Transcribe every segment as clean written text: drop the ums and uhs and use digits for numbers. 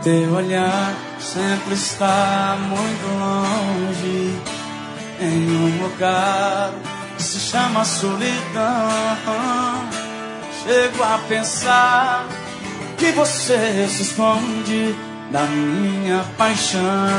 Teu olhar sempre está muito longe, em um lugar que se chama solidão. Chego a pensar que você se esconde da minha paixão.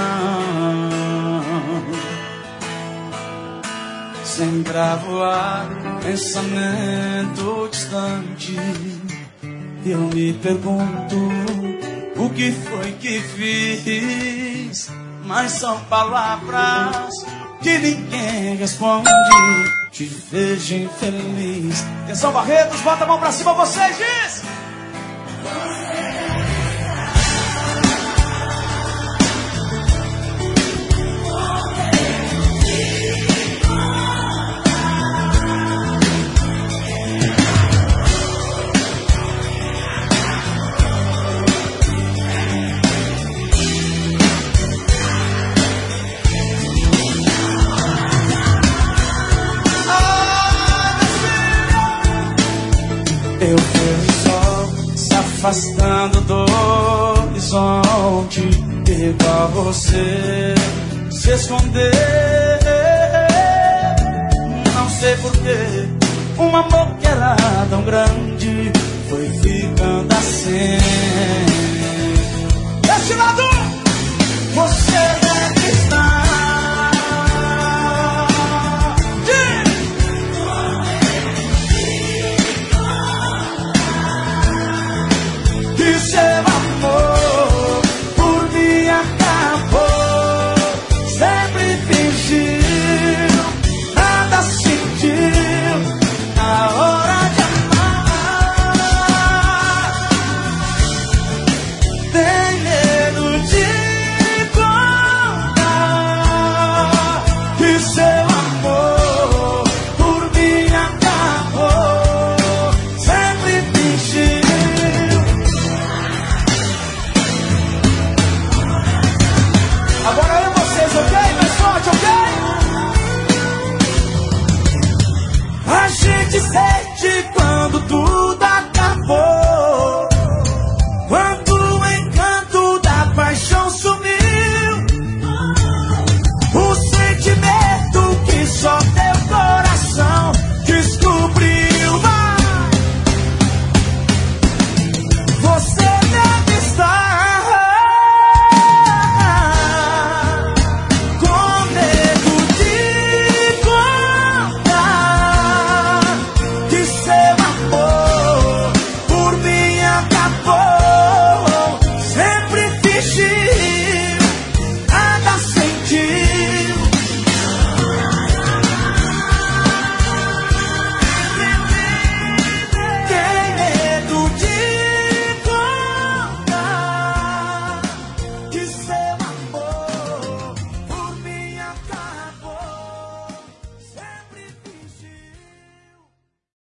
Sempre a voar, pensamento distante, eu me pergunto o que foi que fiz. Mas são palavras que ninguém responde. Te vejo infeliz. Atenção, Barretos, bota a mão pra cima, vocês diz. Eu vejo o sol se afastando do horizonte, igual você se esconder. Não sei porquê, um amor que era tão grande